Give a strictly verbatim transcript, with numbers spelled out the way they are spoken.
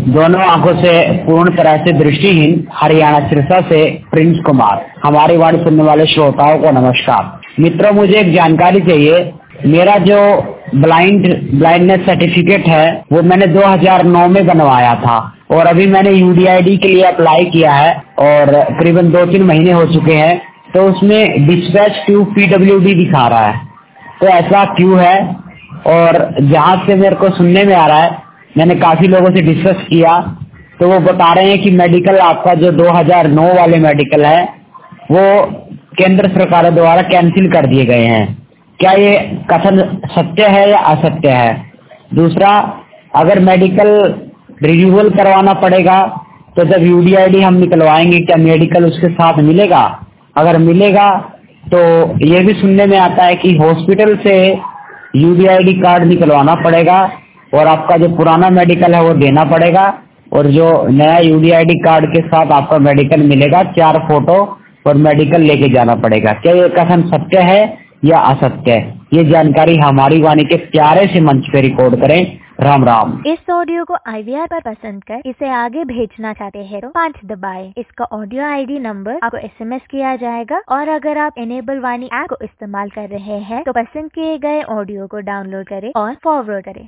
दोनों आंखों से पूर्ण तरह से दृष्टिहीन, हरियाणा सिरसा से प्रिंस कुमार। हमारी वाणी सुनने वाले श्रोताओं को नमस्कार। मित्रों, मुझे एक जानकारी चाहिए। मेरा जो ब्लाइंड ब्लाइंडनेस सर्टिफिकेट है वो मैंने दो हज़ार नौ में बनवाया था और अभी मैंने यूडीआईडी के लिए अप्लाई किया है और करीबन दो तीन महीने हो चुके हैं। तो उसमें डिस्पैच टू पीडब्ल्यूडी दिखा रहा है, तो ऐसा क्यों है? और जहाँ से मेरे को सुनने में आ रहा है, मैंने काफी लोगों से डिस्कस किया तो वो बता रहे हैं कि मेडिकल आपका जो दो हज़ार नौ वाले मेडिकल है वो केंद्र सरकार द्वारा कैंसिल कर दिए गए हैं। क्या ये कथन सत्य है या असत्य है? दूसरा, अगर मेडिकल रिन्यूअल करवाना पड़ेगा तो जब यूडीआईडी हम निकलवाएंगे क्या मेडिकल उसके साथ मिलेगा? अगर मिलेगा तो ये भी सुनने में आता है कि हॉस्पिटल से यूडीआईडी कार्ड निकलवाना पड़ेगा और आपका जो पुराना मेडिकल है वो देना पड़ेगा और जो नया यूडीआईडी कार्ड के साथ आपका मेडिकल मिलेगा, चार फोटो और मेडिकल लेके जाना पड़ेगा। क्या ये कथन सत्य है या असत्य है? ये जानकारी हमारी वाणी के प्यारे से मंच पे रिकॉर्ड करें। राम राम। इस ऑडियो को आईवीआर पर पसंद कर इसे आगे भेजना चाहते हैं तो पाँच दबाएं। इसका ऑडियो आईडी नंबर आपको एसएमएस किया जाएगा और अगर आप एनेबल वाणी ऐप को इस्तेमाल कर रहे हैं तो पसंद किए गए ऑडियो को डाउनलोड करें और फॉरवर्ड करें।